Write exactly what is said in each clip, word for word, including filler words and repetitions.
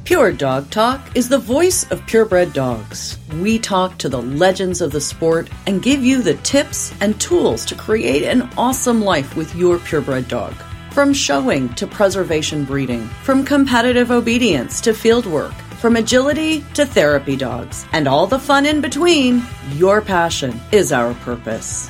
Pure Dog Talk is the voice of purebred dogs. We talk to the legends of the sport and give you the tips and tools to create an awesome life with your purebred dog. From showing to preservation breeding, from competitive obedience to field work, from agility to therapy dogs, and all the fun in between, your passion is our purpose.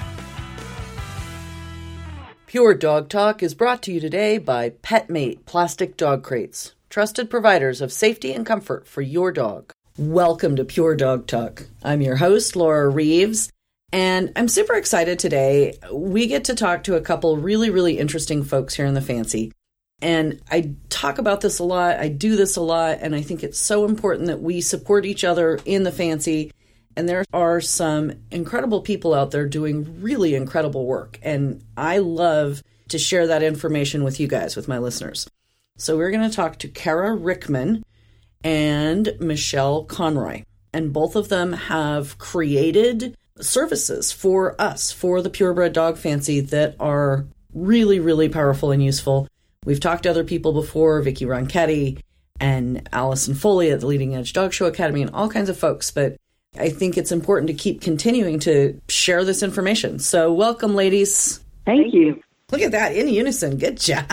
Pure Dog Talk is brought to you today by PetMate Plastic Dog Crates, trusted providers of safety and comfort for your dog. Welcome to Pure Dog Talk. I'm your host, Laura Reeves, and I'm super excited today. We get to talk to a couple really, really interesting folks here in the Fancy. And I talk about this a lot, I do this a lot, and I think it's so important that we support each other in the Fancy. And there are some incredible people out there doing really incredible work. And I love to share that information with you guys, with my listeners. So we're going to talk to Kara Rickman and Michelle Conroy. And both of them have created services for us, for the Purebred Dog Fancy, that are really, really powerful and useful. We've talked to other people before, Vicky Ronchetti and Allison Foley at the Leading Edge Dog Show Academy and all kinds of folks. But I think it's important to keep continuing to share this information. So welcome, ladies. Thank you. Look at that, in unison. Good job.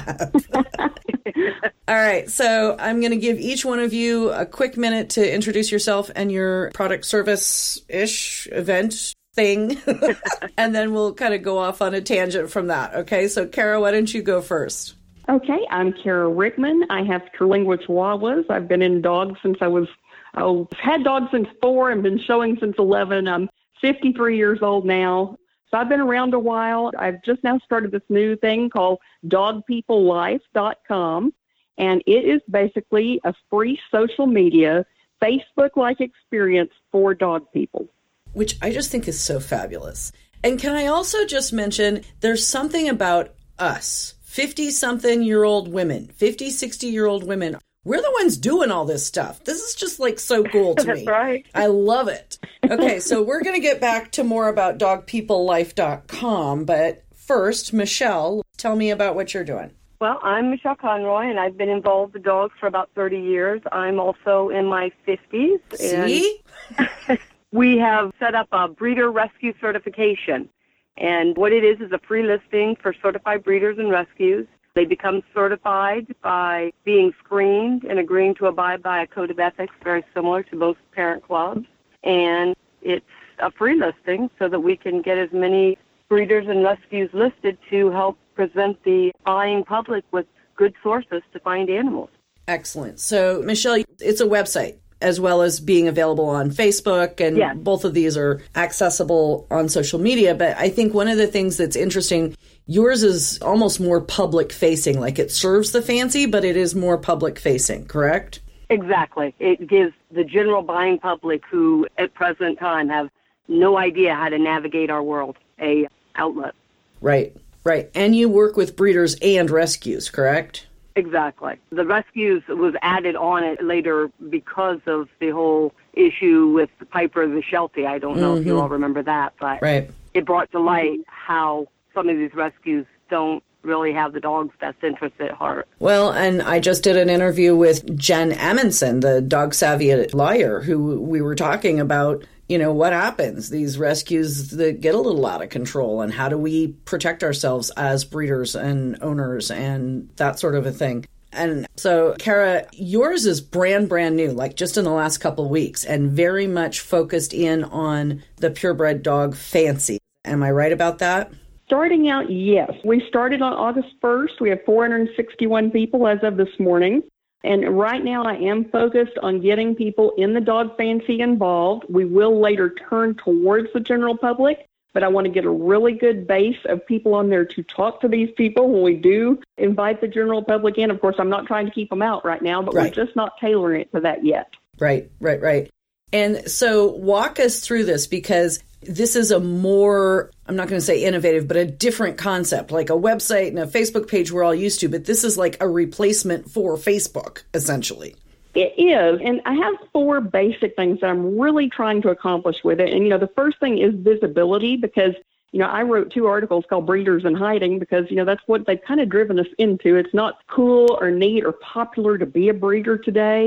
All right, so I'm going to give each one of you a quick minute to introduce yourself and your product service-ish event thing, and then we'll kind of go off on a tangent from that, okay? So, Kara, why don't you go first? Okay, I'm Kara Rickman. I have Terlingua Chihuahuas. I've been in dogs since I was, oh, had dogs since four and been showing since eleven. I'm fifty-three years old now. So I've been around a while. I've just now started this new thing called dog people life dot com, and it is basically a free social media, Facebook-like experience for dog people. Which I just think is so fabulous. And can I also just mention, there's something about us, fifty-something-year-old women, fifty, sixty-year-old women. We're the ones doing all this stuff. This is just like so cool to That's me. Right. I love it. Okay, so we're going to get back to more about dog people life dot com. But first, Michelle, tell me about what you're doing. Well, I'm Michelle Conroy, and I've been involved with dogs for about thirty years. I'm also in my fifties. See? And we have set up a breeder rescue certification. And what it is is a free listing for certified breeders and rescues. They become certified by being screened and agreeing to abide by a code of ethics very similar to most parent clubs. And it's a free listing so that we can get as many breeders and rescues listed to help present the buying public with good sources to find animals. Excellent. So, Michelle, it's a website as well as being available on Facebook, and yes. Both of these are accessible on social media. But I think one of the things that's interesting, yours is almost more public-facing, like it serves the Fancy, but it is more public-facing, correct? Exactly. It gives the general buying public who, at present time, have no idea how to navigate our world, a outlet. Right, right. And you work with breeders and rescues, correct? Exactly. The rescues was added on it later because of the whole issue with Piper the Sheltie. I don't know mm-hmm. if you all remember that, but right. It brought to light how some of these rescues don't really have the dog's best interest at heart. Well, and I just did an interview with Jen Amundsen, the dog savvy lawyer, who we were talking about, you know, what happens, these rescues that get a little out of control, and how do we protect ourselves as breeders and owners and that sort of a thing. And so, Kara, yours is brand, brand new, like just in the last couple of weeks, and very much focused in on the purebred dog fancy. Am I right about that? Starting out, yes. We started on August first. We have four hundred sixty-one people as of this morning. And right now I am focused on getting people in the dog fancy involved. We will later turn towards the general public, but I want to get a really good base of people on there to talk to these people when we do invite the general public in. Of course, I'm not trying to keep them out right now, but right. We're just not tailoring it to that yet. Right, right, right. And so walk us through this, because this is a more, I'm not going to say innovative, but a different concept, like a website and a Facebook page we're all used to, but this is like a replacement for Facebook, essentially. It is, and I have four basic things that I'm really trying to accomplish with it. And, you know, the first thing is visibility, because, you know, I wrote two articles called Breeders in Hiding because, you know, that's what they've kind of driven us into. It's not cool or neat or popular to be a breeder today.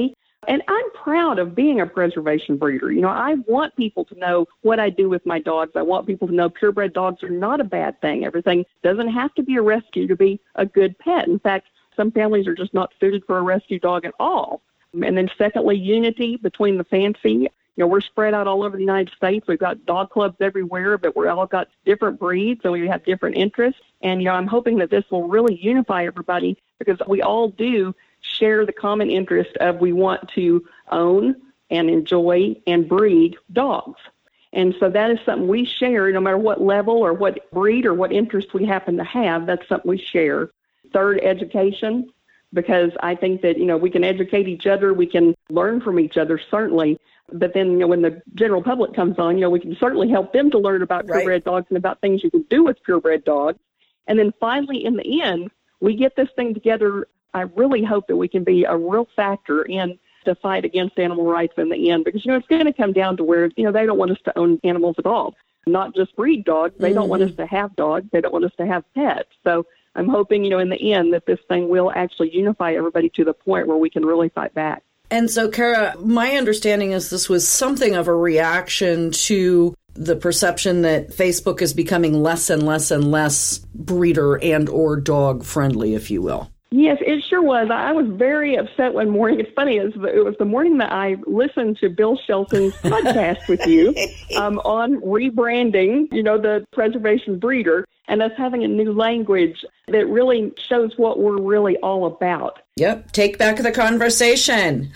And I'm proud of being a preservation breeder. You know, I want people to know what I do with my dogs. I want people to know purebred dogs are not a bad thing. Everything doesn't have to be a rescue to be a good pet. In fact, some families are just not suited for a rescue dog at all. And then secondly, unity between the fancy. You know, we're spread out all over the United States. We've got dog clubs everywhere, but we're all got different breeds and we have different interests. And, you know, I'm hoping that this will really unify everybody because we all do share the common interest of we want to own and enjoy and breed dogs. And so that is something we share no matter what level or what breed or what interest we happen to have. That's something we share. Third, education, because I think that, you know, we can educate each other. We can learn from each other, certainly. But then, you know, when the general public comes on, you know, we can certainly help them to learn about Right. purebred dogs and about things you can do with purebred dogs. And then finally, in the end, we get this thing together. I really hope that we can be a real factor in the fight against animal rights in the end, because, you know, it's going to come down to where, you know, they don't want us to own animals at all, not just breed dogs. They mm-hmm. don't want us to have dogs. They don't want us to have pets. So I'm hoping, you know, in the end that this thing will actually unify everybody to the point where we can really fight back. And so, Kara, my understanding is this was something of a reaction to the perception that Facebook is becoming less and less and less breeder and or dog friendly, if you will. Yes, it sure was. I was very upset one morning. It's funny, it was the morning that I listened to Bill Shelton's podcast with you um, on rebranding, you know, the preservation breeder, and us having a new language that really shows what we're really all about. Yep, take back the conversation.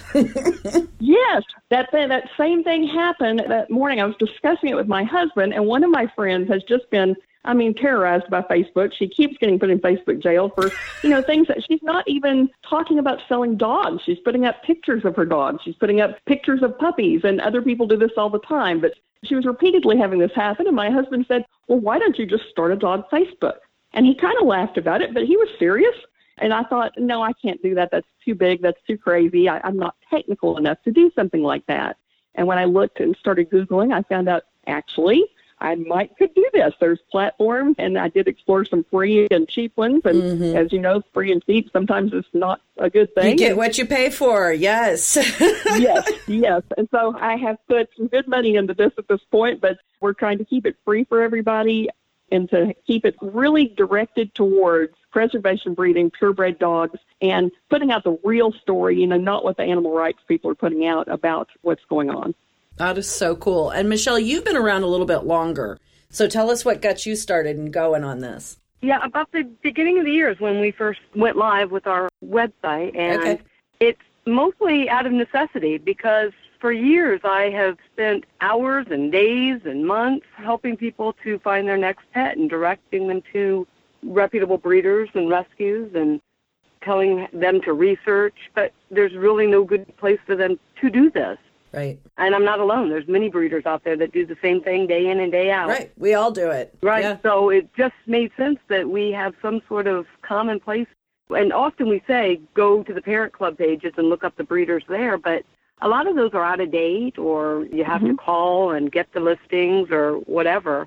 Yes, that thing, that same thing happened that morning. I was discussing it with my husband, and one of my friends has just been, I mean, terrorized by Facebook. She keeps getting put in Facebook jail for, you know, things that she's not even talking about selling dogs. She's putting up pictures of her dogs. She's putting up pictures of puppies, and other people do this all the time. But she was repeatedly having this happen, and my husband said, well, why don't you just start a dog Facebook? And he kind of laughed about it, but he was serious. And I thought, no, I can't do that. That's too big. That's too crazy. I, I'm not technical enough to do something like that. And when I looked and started Googling, I found out, actually, I might could do this. There's platforms, and I did explore some free and cheap ones. And mm-hmm. as you know, free and cheap, sometimes it's not a good thing. You get what you pay for, yes. yes, yes. And so I have put some good money into this at this point, but we're trying to keep it free for everybody and to keep it really directed towards preservation breeding, purebred dogs, and putting out the real story, you know, not what the animal rights people are putting out about what's going on. That is so cool. And Michelle, you've been around a little bit longer. So tell us what got you started and going on this. Yeah, about the beginning of the year is when we first went live with our website. And okay. It's mostly out of necessity because for years I have spent hours and days and months helping people to find their next pet and directing them to reputable breeders and rescues and telling them to research. But there's really no good place for them to do this. Right. And I'm not alone. There's many breeders out there that do the same thing day in and day out. Right. We all do it. Right. Yeah. So it just made sense that we have some sort of common place. And often we say, go to the parent club pages and look up the breeders there. But a lot of those are out of date, or you have mm-hmm. to call and get the listings or whatever.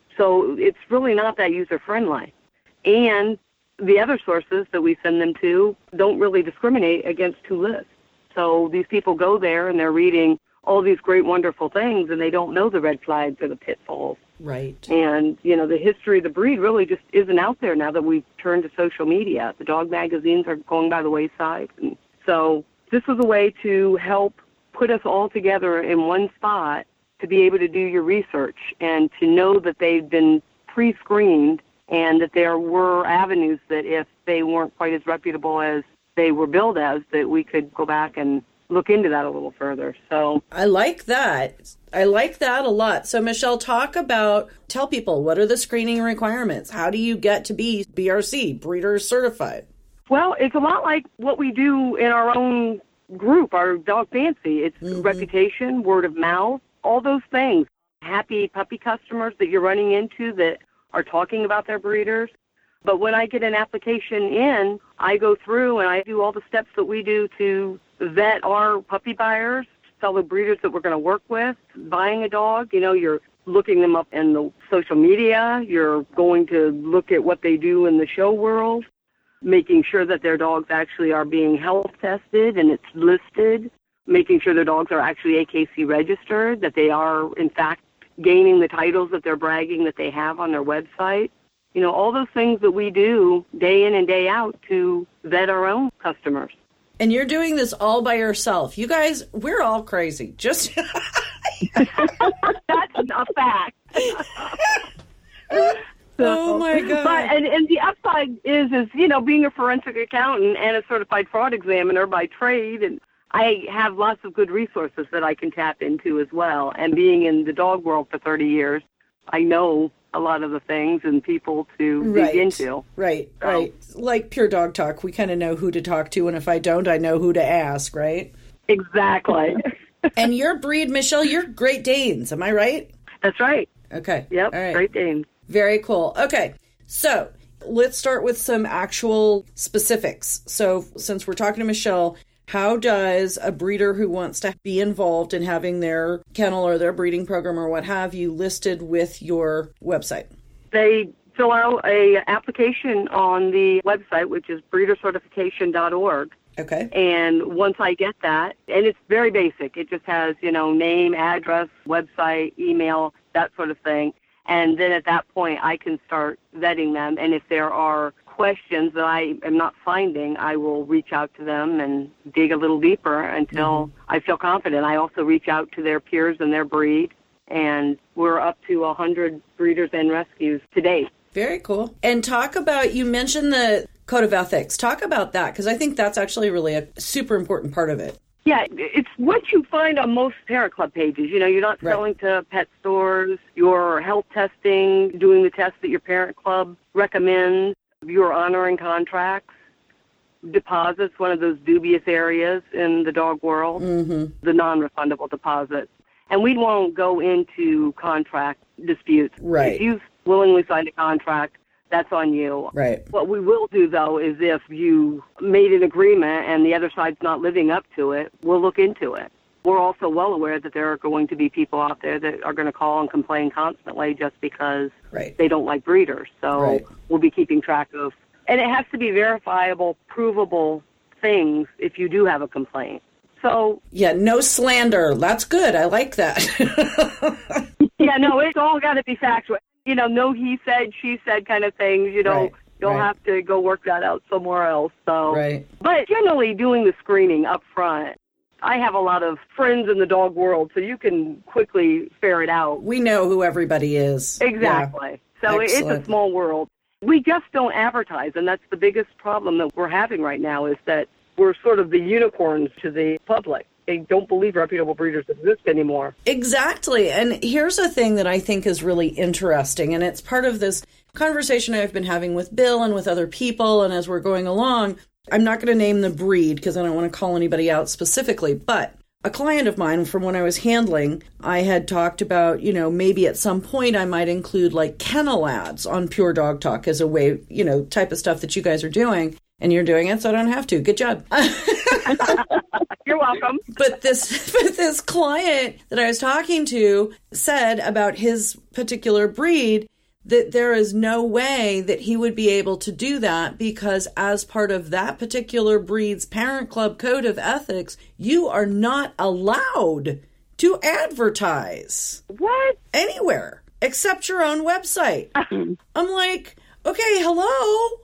So it's really not that user-friendly. And the other sources that we send them to don't really discriminate against who lists. So these people go there and they're reading all these great, wonderful things, and they don't know the red flags or the pitfalls. Right. And, you know, the history of the breed really just isn't out there now that we've turned to social media. The dog magazines are going by the wayside. And so this was a way to help put us all together in one spot to be able to do your research and to know that they've been pre-screened and that there were avenues that if they weren't quite as reputable as they were billed as, that we could go back and look into that a little further. So I like that. I like that a lot. So Michelle, talk about, tell people, what are the screening requirements? How do you get to be B R C, breeder certified? Well, it's a lot like what we do in our own group, our Dog Fancy. It's mm-hmm. reputation, word of mouth, all those things. Happy puppy customers that you're running into that are talking about their breeders. But when I get an application in, I go through and I do all the steps that we do to vet our puppy buyers, fellow breeders that we're going to work with, buying a dog. You know, you're looking them up in the social media. You're going to look at what they do in the show world, making sure that their dogs actually are being health tested and it's listed. making sure their dogs are actually A K C registered, that they are, in fact, gaining the titles that they're bragging that they have on their website. You know, all those things that we do day in and day out to vet our own customers. And you're doing this all by yourself. You guys, we're all crazy. Just That's a fact. So, oh my God. But and, and the upside is is, you know, being a forensic accountant and a certified fraud examiner by trade, and I have lots of good resources that I can tap into as well. And being in the dog world for thirty years, I know a lot of the things and people to right. dig into. Right, so. right. Like Pure Dog Talk, we kind of know who to talk to, and if I don't, I know who to ask, right? Exactly. And your breed, Michelle, you're Great Danes, am I right? That's right. Okay. Yep, all right. Great Danes. Very cool. Okay, so let's start with some actual specifics. So since we're talking to Michelle, how does a breeder who wants to be involved in having their kennel or their breeding program or what have you listed with your website? They fill out a application on the website, which is breeder certification dot org. Okay. And once I get that, and it's very basic. It just has, you know, name, address, website, email, that sort of thing. And then at that point, I can start vetting them. And if there are questions that I am not finding, I will reach out to them and dig a little deeper until mm-hmm. I feel confident. I also reach out to their peers and their breed. And we're up to one hundred breeders and rescues to date. Very cool. And talk about, you mentioned the Code of Ethics. Talk about that, because I think that's actually really a super important part of it. Yeah, it's what you find on most parent club pages. You know, you're not right. selling to pet stores, you're health testing, doing the tests that your parent club recommends, you're honoring contracts, deposits, one of those dubious areas in the dog world, mm-hmm. the non-refundable deposits. And we won't go into contract disputes. Right. If you've willingly signed a contract, that's on you. Right. What we will do, though, is if you made an agreement and the other side's not living up to it, we'll look into it. We're also well aware that there are going to be people out there that are going to call and complain constantly just because right. they don't like breeders. So right. we'll be keeping track of, and it has to be verifiable, provable things if you do have a complaint. So yeah, no slander. That's good. I like that. yeah, no, it's all got to be factual. You know, no he said, she said kind of things, you know, right, you'll right. have to go work that out somewhere else. So, right. But generally doing the screening up front, I have a lot of friends in the dog world, so you can quickly ferret out. We know who everybody is. Exactly. Yeah. So Excellent. It's a small world. We just don't advertise, and that's the biggest problem that we're having right now is that we're sort of the unicorns to the public. They don't believe reputable breeders exist anymore. Exactly. And here's a thing that I think is really interesting, and it's part of this conversation I've been having with Bill and with other people, and as we're going along, I'm not going to name the breed because I don't want to call anybody out specifically, but a client of mine from when I was handling, I had talked about, you know, maybe at some point I might include like kennel ads on Pure Dog Talk as a way, you know, type of stuff that you guys are doing. And you're doing it, so I don't have to. Good job. You're welcome. But this, but this client that I was talking to said about his particular breed that there is no way that he would be able to do that because as part of that particular breed's parent club code of ethics, you are not allowed to advertise. What? Anywhere except your own website. I'm like, okay, hello?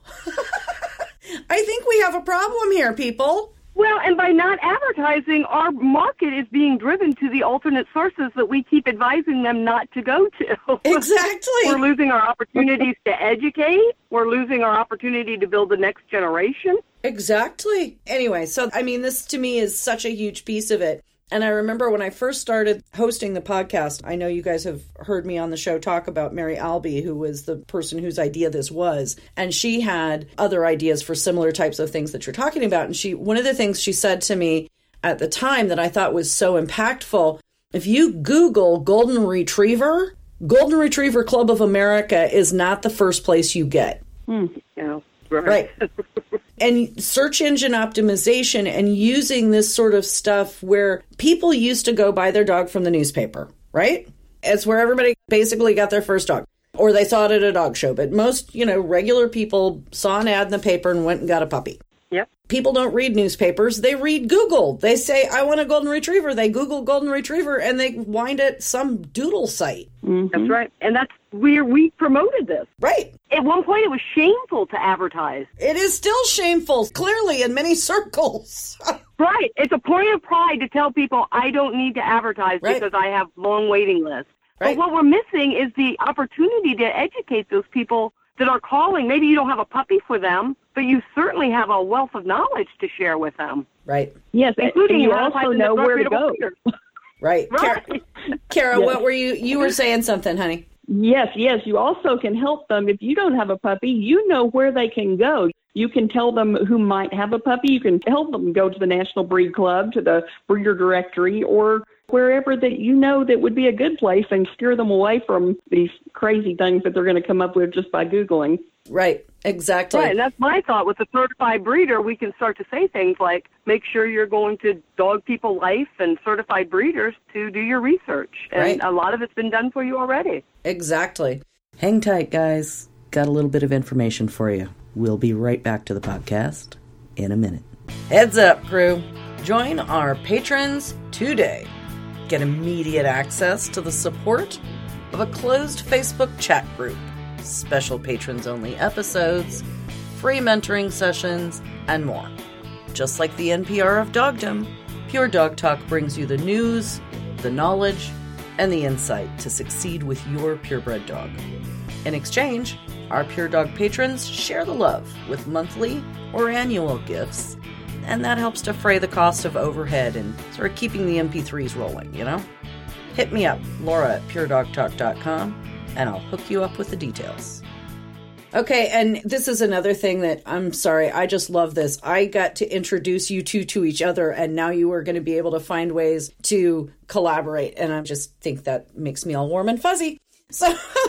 I think we have a problem here, people. Well, and by not advertising, our market is being driven to the alternate sources that we keep advising them not to go to. Exactly. We're losing our opportunities to educate. We're losing our opportunity to build the next generation. Exactly. Anyway, so, I mean, this to me is such a huge piece of it. And I remember when I first started hosting the podcast, I know you guys have heard me on the show talk about Mary Albee, who was the person whose idea this was. And she had other ideas for similar types of things that you're talking about. And she, one of the things she said to me at the time that I thought was so impactful, if you Google Golden Retriever, Golden Retriever Club of America is not the first place you get. Hmm. Yeah, right. Right. And search engine optimization and using this sort of stuff where people used to go buy their dog from the newspaper, right? It's where everybody basically got their first dog. Or they saw it at a dog show. But most, you know, regular people saw an ad in the paper and went and got a puppy. Yep. People don't read newspapers. They read Google. They say, I want a golden retriever. They Google golden retriever and they wind at some doodle site. Mm-hmm. That's right. And that's where we promoted this. Right. At one point, it was shameful to advertise. It is still shameful, clearly, in many circles. Right. It's a point of pride to tell people, I don't need to advertise Right. because I have long waiting lists. Right. But what we're missing is the opportunity to educate those people that are calling. Maybe you don't have a puppy for them, but you certainly have a wealth of knowledge to share with them. Right. Yes, Including and you how to also find know the where to reputable go. breeders. Right. Right. Kara, Kara Yes. what were you, you were saying something, honey. Yes, yes. You also can help them. If you don't have a puppy, you know where they can go. You can tell them who might have a puppy. You can help them go to the National Breed Club, to the breeder directory, or wherever that you know that would be a good place, and steer them away from these crazy things that they're going to come up with just by Googling. Right. Exactly. Right, and that's my thought. With a certified breeder, we can start to say things like, make sure you're going to Dog People Life and certified breeders to do your research. And Right. a lot of it's been done for you already. Exactly. Hang tight, guys. Got a little bit of information for you. We'll be right back to the podcast in a minute. Heads up, crew. Join our patrons today. Get immediate access to the support of a closed Facebook chat group, special patrons-only episodes, free mentoring sessions, and more. Just like the N P R of dogdom, Pure Dog Talk brings you the news, the knowledge, and the insight to succeed with your purebred dog. In exchange, our Pure Dog patrons share the love with monthly or annual gifts, and that helps defray the cost of overhead and sort of keeping the M P threes rolling, you know? Hit me up, Laura at pure dog talk dot com, and I'll hook you up with the details. Okay, and this is another thing that, I'm sorry, I just love this. I got to introduce you two to each other, and now you are going to be able to find ways to collaborate, and I just think that makes me all warm and fuzzy. So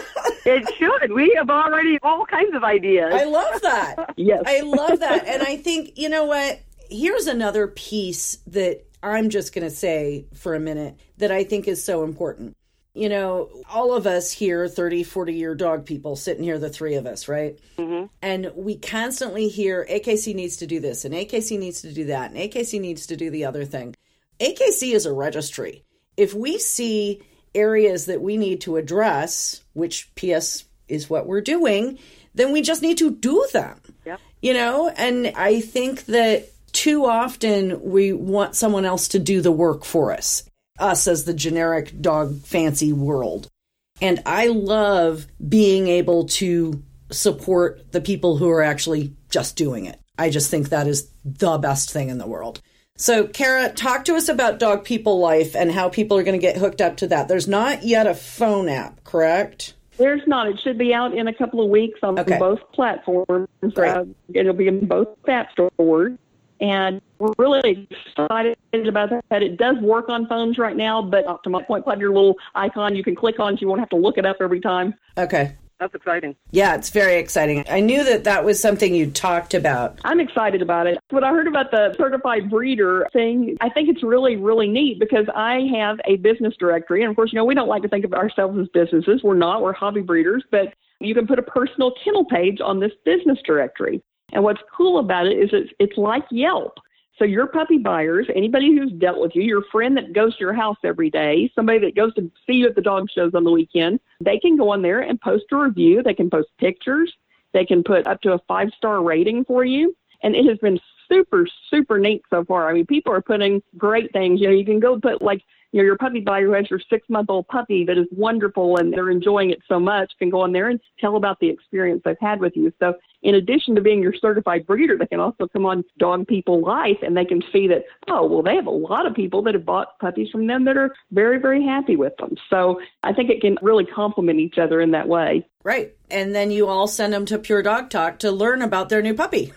It should. We have already all kinds of ideas. I love that. Yes. I love that. And I think, you know what? Here's another piece that I'm just going to say for a minute that I think is so important. You know, all of us here, thirty, forty-year dog people, sitting here, the three of us, right? Mm-hmm. And we constantly hear A K C needs to do this, and A K C needs to do that, and A K C needs to do the other thing. A K C is a registry. If we see areas that we need to address, which P S is what we're doing, then we just need to do them. Yep. You know, and I think that too often we want someone else to do the work for us, us as the generic dog fancy world. And I love being able to support the people who are actually just doing it. I just think that is the best thing in the world. So, Kara, talk to us about Dog People Life and how people are going to get hooked up to that. There's not yet a phone app, correct? There's not. It should be out in a couple of weeks on Okay. both platforms. Great. Uh, it'll be in both app stores. And we're really excited about that. It does work on phones right now, but up to my point, put your little icon you can click on so you won't have to look it up every time. Okay. That's exciting. Yeah, it's very exciting. I knew that that was something you talked about. I'm excited about it. What I heard about the certified breeder thing, I think it's really, really neat because I have a business directory. And of course, you know, we don't like to think of ourselves as businesses. We're not. We're hobby breeders. But you can put a personal kennel page on this business directory. And what's cool about it is it's, it's like Yelp. So your puppy buyers, anybody who's dealt with you, your friend that goes to your house every day, somebody that goes to see you at the dog shows on the weekend, they can go on there and post a review. They can post pictures. They can put up to a five-star rating for you. And it has been super, super neat so far. I mean, people are putting great things. You know, you can go put like, you know, your puppy buyer who has your six-month-old puppy that is wonderful and they're enjoying it so much can go on there and tell about the experience they've had with you. So in addition to being your certified breeder, they can also come on Dog People Life and they can see that, oh, well, they have a lot of people that have bought puppies from them that are very, very happy with them. So I think it can really complement each other in that way. Right. And then you all send them to Pure Dog Talk to learn about their new puppy.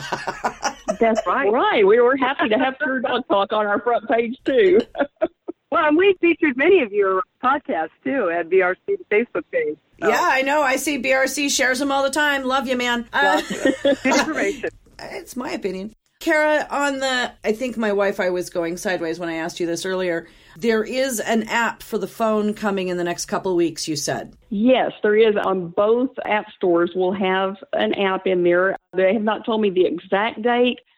That's right. Right. We were happy to have Pure Dog Talk on our front page, too. Well, and we featured many of your podcasts, too, at B R C's Facebook page. So. Yeah, I know. I see B R C shares them all the time. Love you, man. Uh, Good information. It's my opinion. Kara, on the, I think my Wi-Fi was going sideways when I asked you this earlier. There is an app for the phone coming in the next couple of weeks, you said. Yes, there is. On both app stores, we'll have an app in there. They have not told me the exact date,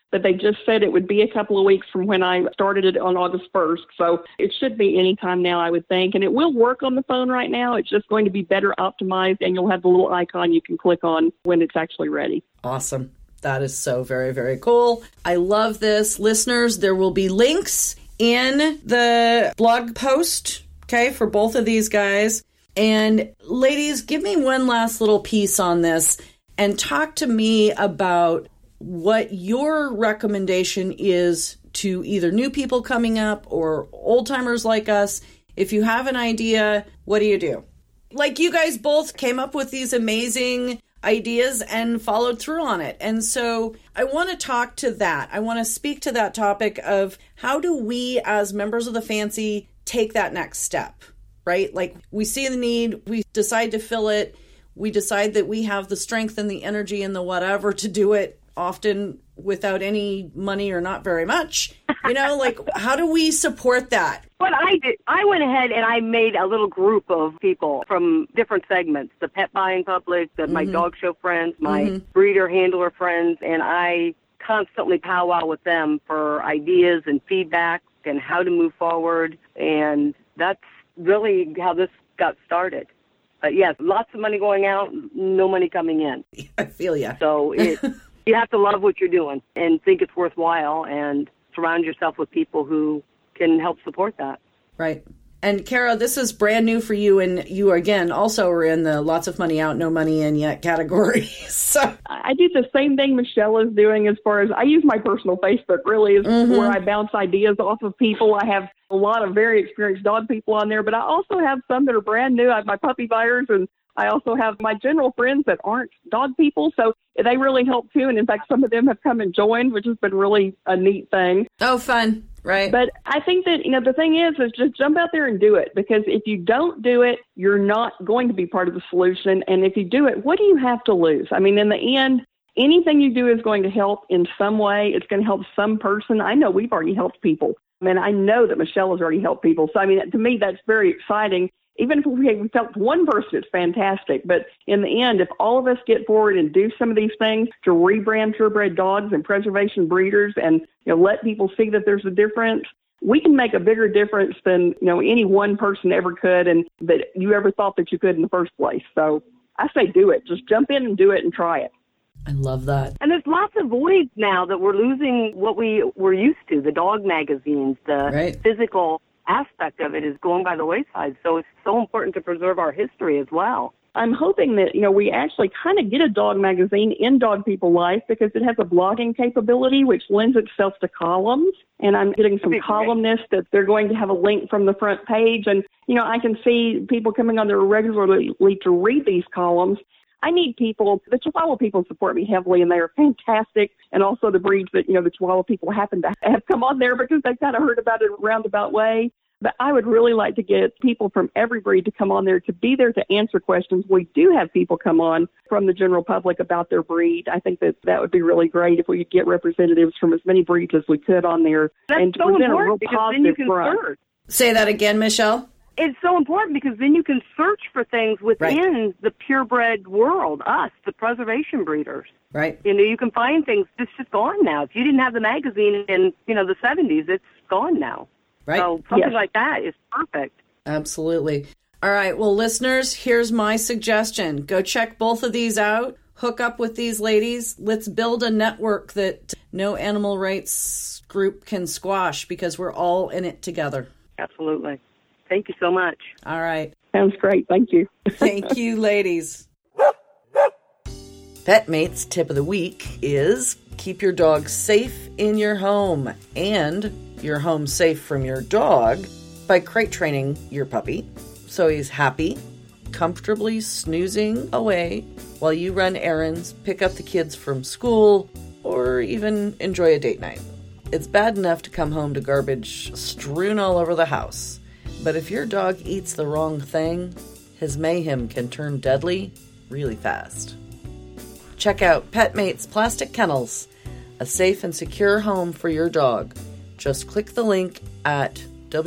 but they just said it would be a couple of weeks from when I started it on August first. So it should be any time now, I would think. And it will work on the phone right now. It's just going to be better optimized, and you'll have the little icon you can click on when it's actually ready. Awesome. That is so very, very cool. I love this. Listeners, there will be links in the blog post, okay, for both of these guys. And ladies, give me one last little piece on this and talk to me about what your recommendation is to either new people coming up or old timers like us. If you have an idea, what do you do? Like, you guys both came up with these amazing ideas and followed through on it. And so I want to talk to that. I want to speak to that topic of how do we as members of the Fancy take that next step, right? Like, we see the need, we decide to fill it, we decide that we have the strength and the energy and the whatever to do it, often without any money or not very much. You know, like, how do we support that? What I did, I went ahead and I made a little group of people from different segments, the pet buying public, the, mm-hmm. my dog show friends, my mm-hmm. breeder handler friends, and I constantly powwow with them for ideas and feedback and how to move forward. And that's really how this got started. But yes, lots of money going out, no money coming in. I feel ya. So it, you have to love what you're doing and think it's worthwhile and surround yourself with people who can help support that. Right. And Kara, this is brand new for you, and you, again, also are in the lots of money out, no money in yet category. So I do the same thing Michelle is doing as far as I use my personal Facebook, really, is mm-hmm. where I bounce ideas off of people. I have a lot of very experienced dog people on there, but I also have some that are brand new. I have my puppy buyers, and I also have my general friends that aren't dog people, so they really help too. And in fact, some of them have come and joined, which has been really a neat thing. Oh, fun. Right. But I think that, you know, the thing is, is just jump out there and do it, because if you don't do it, you're not going to be part of the solution. And if you do it, what do you have to lose? I mean, in the end, anything you do is going to help in some way. It's going to help some person. I know we've already helped people. I mean, I know that Michelle has already helped people. So, I mean, to me, that's very exciting. Even if we help one person, it's fantastic. But in the end, if all of us get forward and do some of these things to rebrand purebred dogs and preservation breeders and, you know, let people see that there's a difference, we can make a bigger difference than, you know, any one person ever could and that you ever thought that you could in the first place. So I say do it. Just jump in and do it and try it. I love that. And there's lots of voids now that we're losing what we were used to, the dog magazines, the right. physical aspect of it is going by the wayside. So it's so important to preserve our history as well. I'm hoping that, you know, we actually kind of get a dog magazine in Dog People Life because it has a blogging capability which lends itself to columns. And I'm getting some columnists that they're going to have a link from the front page. And, you know, I can see people coming on there regularly to read these columns. I need people, the Chihuahua people support me heavily, and they are fantastic. And also the breeds that, you know, the Chihuahua people happen to have come on there because they kind of heard about it a roundabout way. But I would really like to get people from every breed to come on there to be there to answer questions. We do have people come on from the general public about their breed. I think that that would be really great if we could get representatives from as many breeds as we could on there. That's and so present important a real because positive then you can front. search. Say that again, Michelle. It's so important because then you can search for things within right. the purebred world, us, the preservation breeders. Right. You know, you can find things that's just gone now. If you didn't have the magazine in, you know, the seventies, it's gone now. Right. So something yes. like that is perfect. Absolutely. All right. Well, listeners, here's my suggestion. Go check both of these out. Hook up with these ladies. Let's build a network that no animal rights group can squash because we're all in it together. Absolutely. Thank you so much. All right. Sounds great. Thank you. Thank you, ladies. PetMate's tip of the week is keep your dog safe in your home and your home safe from your dog by crate training your puppy so he's happy, comfortably snoozing away while you run errands, pick up the kids from school, or even enjoy a date night. It's bad enough to come home to garbage strewn all over the house, but if your dog eats the wrong thing, his mayhem can turn deadly really fast. Check out PetMate's Plastic Kennels, a safe and secure home for your dog. Just click the link at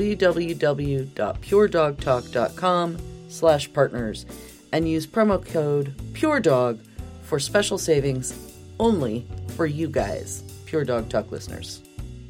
www.puredogtalk.com slash partners and use promo code PureDog for special savings only for you guys. Pure Dog Talk listeners.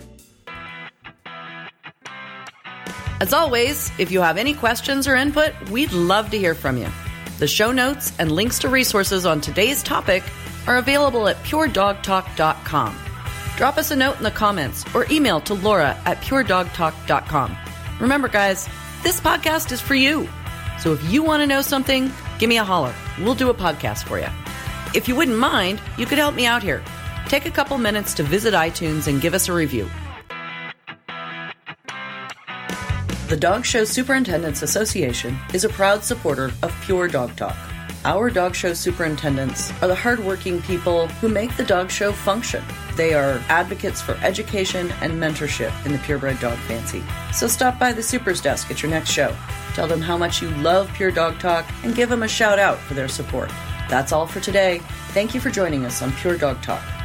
As always, if you have any questions or input, we'd love to hear from you. The show notes and links to resources on today's topic are available at pure dog talk dot com. Drop us a note in the comments or email to Laura at pure dog talk dot com. Remember, guys, this podcast is for you. So if you want to know something, give me a holler. We'll do a podcast for you. If you wouldn't mind, you could help me out here. Take a couple minutes to visit iTunes and give us a review. The Dog Show Superintendents Association is a proud supporter of Pure Dog Talk. Our dog show superintendents are the hardworking people who make the dog show function. They are advocates for education and mentorship in the purebred dog fancy. So stop by the Supers desk at your next show. Tell them how much you love Pure Dog Talk and give them a shout out for their support. That's all for today. Thank you for joining us on Pure Dog Talk.